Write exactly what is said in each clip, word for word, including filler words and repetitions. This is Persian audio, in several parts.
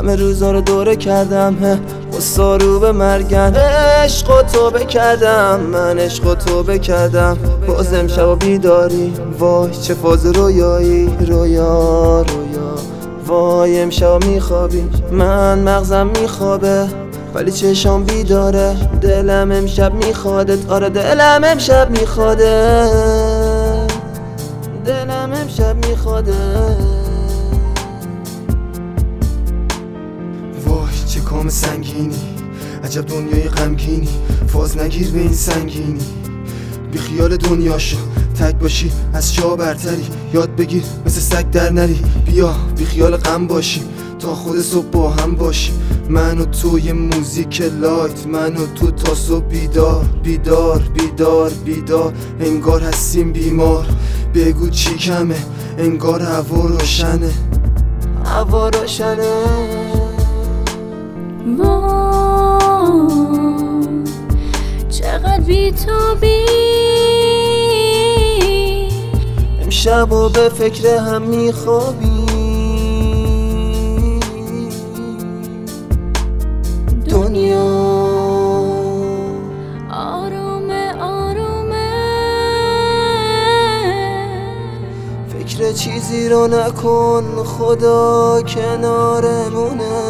همه روزا رو دوره کردم قصا رو به مرگن. عشق و توبه کردم من، عشق و توبه کردم. باز امشب و بیداری، وای چه فاز رویایی. رویا رویا وای امشب میخوابی، من مغزم میخوابه ولی چشام بیداره. دلم امشب میخوادت، آره دلم امشب میخواده، دلم امشب میخواده. وای چه کام سنگینی، عجب دنیای غمگینی. فاز نگیر به این سنگینی، بی خیال دنیا شو، تک باشی از جا برتری. یاد بگیر مثل سگ در نری، بیا بی خیال غم باشیم تا خود صبح با هم باشیم. من و تو یه موزیک لایت، من و تو تا صبح بیدار بیدار بیدار بیدار. انگار هستیم بیمار، بگو چی کمه، انگار هوا روشنه، هوا روشنه. وای چقدر بی‌تابی، امشب و به فکر هم میخوابی. دنیا آرومه آرومه، فکر چیزی رو نکن، خدا کنارمونه.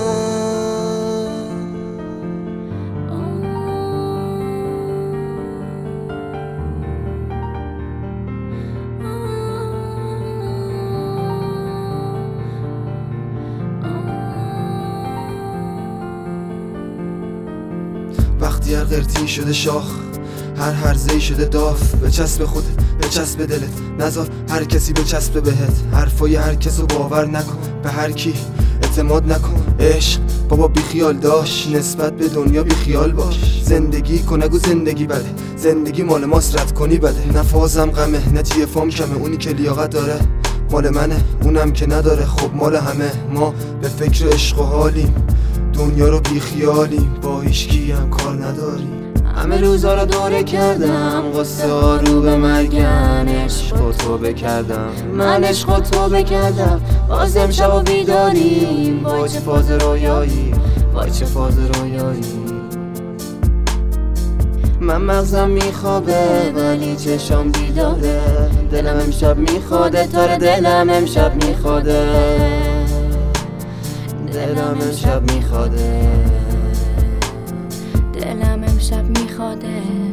وقتی هر قرتی شده شاخ، هر هرزه‌ای شده داف. به چسب خودت، به چسب دلت، نذار هر کسی به چسب بهت. حرفای هر کسو باور نکن، به هر کی اعتماد نکن. عشق بابا بی خیال داش، نسبت به دنیا بی خیال باش. زندگی کن نگو زندگی بده، زندگی مال ماست رد کنی بده. نه فازم غمه نه جی فام کمه، اونی که لیاقت داره مال منه، اونم که نداره خب مال همه. ما به فکر عشق و حالیم، دنیا رو بی خیالیم، با هیچکی هم کار نداریم. همه روزا رو دوره کردم، قصه ها رو به مرگن. عشق و توبه کردم من، عشق و توبه کردم. باز امشب و بیداریم، وای چه فاز رویایی، وای چه فاز رویایی. من مغزم میخوابه ولی چشام بیداره. دلم امشب میخواده، تاره دلم امشب میخواده، دلم امشب میخواده، دلم امشب میخواده.